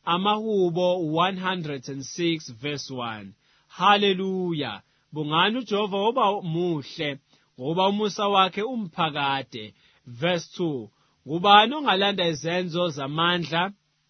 Amahubo 106 verse 1. Hallelujah. Bungani uJehova oba muhle, ngoba umusa wakhe umphakade. Verse 2. Ngubani ongalanda izenzo zamandla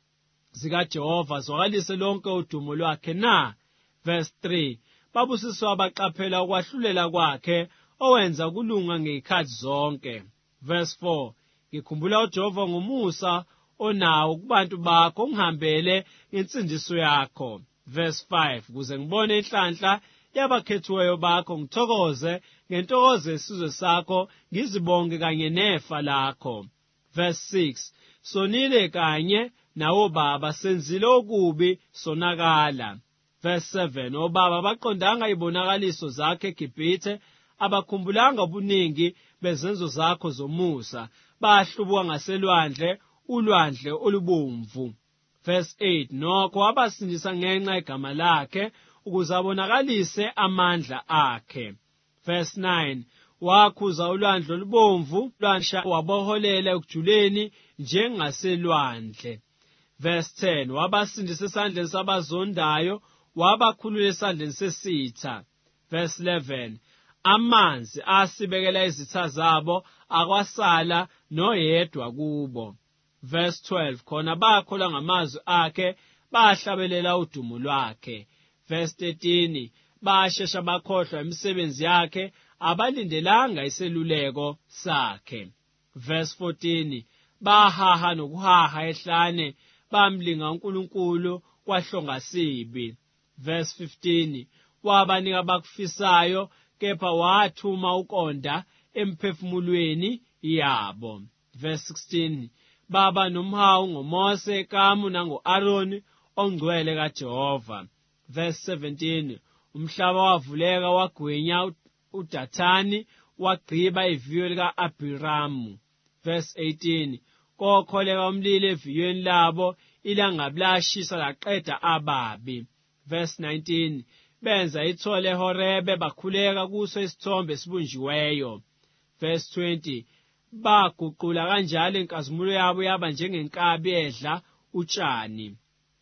zikaJehova, zwakalise lonke udumo lwakhe na? Verse 3. Babusiswa abaqaphela ukwahlulela kwakhe, owenza kulunga ngezikhathi zonke. Verse 4. Ngikhumbula uJehova ngomusa onawo kubantu bakho, ungihambele insindiso yakho. Verse 5. Kuze ngibone inhlanhla yabakhethiweyo bakho, ngithokoze ngentokozo yesizwe sakho, ngizibonge kanye nefa lakho. Verse 6. Sonile kanye nawo baba, senzile okubi, sonakala. Verse 7. Obaba baqondanga ibonakaliso zakhe eGibhithe, abakhumbulanga ubuningi bezenzo zakho zomusa, bahlubuka ngaselwandle, ulwandle olubomvu. Verse 8. Nokho wabasindisa ngenxa yegama lakhe, ukuze abonakalise amandla akhe. Verse 9. Wakhuza ulwandle olubomvu, lwansha waboholela ekujuleni njengaselwandle. Verse 10. Wabasindisa esandleni sabazondayo, wabakhulula esandleni sesitha. Verse 11. Amanzi asibekela izitha zabo, akwasala noyedwa kubo. Verse 12. Khona bakholwa ngamazwi akhe, bahlabelela udumo lwakhe. Verse 13. Bashesha bakhohlwa imisebenzi yakhe, abalindelanga iseluleko sakhe. Verse 14. Bahaha nokuhaha ehlane, bamlinga uNkulunkulu kwahlongasibi. Verse 15. Wabanika abakufisayo, kepha wathuma ukonda emphefumulweni yabo. Verse 16. Baba nomhawu ngoMose, kamu nango-Aroni, ongcwele kaJehova. Verse 17. Umhlaba wavuleka wagwinya uDathani, wagqiba iviyo lika-Abhiramu. Verse 18. Kokholeka umlilo eviyweni labo, ilangabi lashisa laqeda ababi. Verse 19. Benza ithole eHorebe, bakhuleka kuso isithombe esibunjiweyo. Verse 20. Baguqula kanjalo inkazimulo yabo yaba njengenkabi edla utshani.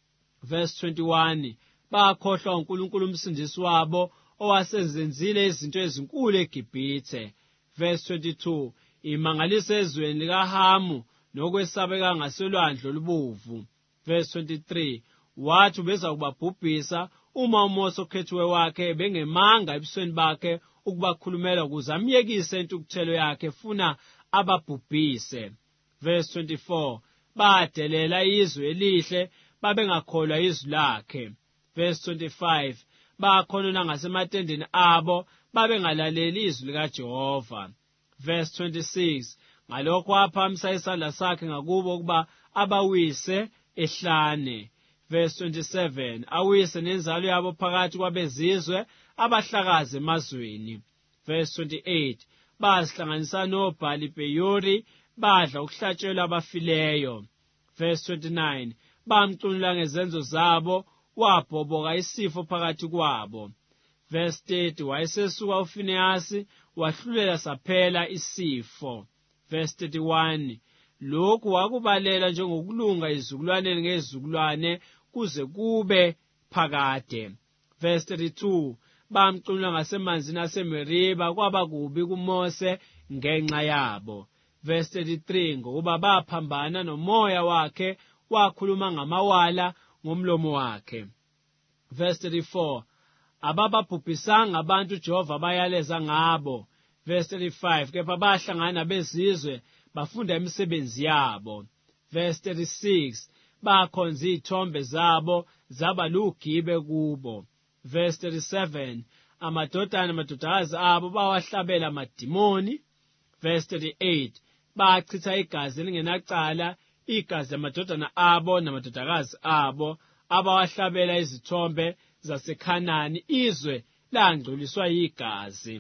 Verse 21. Bakhohlwa uNkulunkulu umsindisi wabo, owasezenzile izinto ezinkulu eGibhithe. Verse 22. Imangaliso ezweni likaHamu, nokwesabeka ngasolwandle olubovu. Verse 23. Wathi ubeza kubabhubhisa uma uMose okhethiwe wakhe bengemanga ebusweni bakhe ukubakhulumela, ukuze amyekise intukuthelo yakhe funa ababhubhise. Verse 24. Badelela izwe elihle, babengakholwa izwi lakhe. Verse 25. Bakhonona ngasematendeni abo, babengalaleli izwi likaJehova. Verse 26. Ngalokho waphamisa isandla sakhe ngakubo ukuba abawise ehlane. Verse 27. Awise nenzalo yabo phakathi kwabezizwe, abahlakazi emazweni. Verse 28. Bazihlanganisa noBhali Peyori, badla ukuhlatshelwa abafileyo. Verse 29. Bamcunula ngezenzo zabo, wabhoboka isifo phakathi kwabo. Verse 30. Wayesesuka uFinehasi, wahlulela saphela isifo. Verse 31. Lokhu wakubalela njengokulunga izizukulwaneni ngezizukulwane, kuze kube phakade. Verse 32. Bamcunula ngasemanzini aseMeriba, kwaba kubi kuMose ngenxa yabo. Verse 33. Ngokuba baphambana nomoya wakhe, wakhuluma ngamawala ngomlomo wakhe. Verse 34. Abababhubhisanga abantu uJehova bayaleza ngabo. Verse 35. Kepha bahlangana bezizwe, bafunda imisebenzi yabo. Verse 36. Bakhonza izithombe zabo, zaba lugibe kubo. Verse 37. Amadodakazi abo bawahlabela amadimoni. Verse 38. Bachitha igazi elingenacala, igazi lamadodana abo namadodakazi abo, abawahlabela izithombe zaseKhanani, izwe langcoliswa yigazi.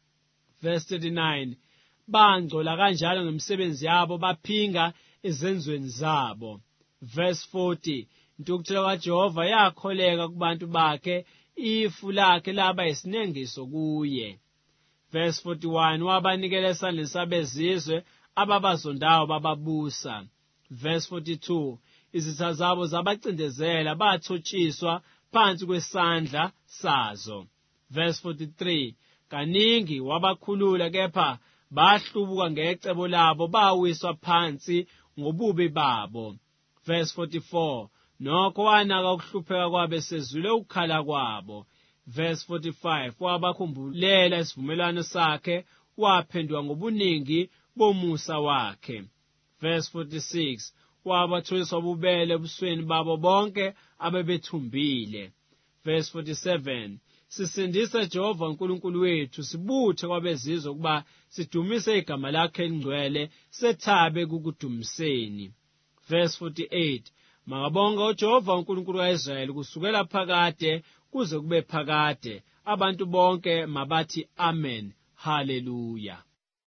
Verse 39. Bangcola kanjalo ngemisebenzi yabo, baphinga ezenzweni zabo. Verse 40. Intukuthelo kaJehova yakholeka kubantu bakhe, ifu lakhe laba yisinengiso kuye. Verse 41. Wabanikela esandleni sabezizwe, ababazondayo bababusa. Verse 42. izitha zabo zabacindezela bathotshiswa phansi kwesandla sazo. Verse 43, kaningi wabakhulula kepha bahlubuka ngecebo labo bawiswa phansi ngobubi babo. Verse 44, nokho wanaka ukuhlupheka kwabo sezwile ukukhala kwabo. Verse 45, wabakhumbulela isivumelwano sakhe waphendwa ngobuningi bomusa wakhe. Verse 46, wabatholiswa ububele ebusweni babo bonke abebethumbile. Verse 47, sisindise Jehova uNkulunkulu wethu sibuthe kwabezizwe ukuba sidumise igama lakhe elingcwele sethabe kukudumiseni. Verse 48, makabonge uJehova uNkulunkulu kaIsrayeli kusukela phakade kuze kube phakade. Abantu bonke mabathi amen. Hallelujah.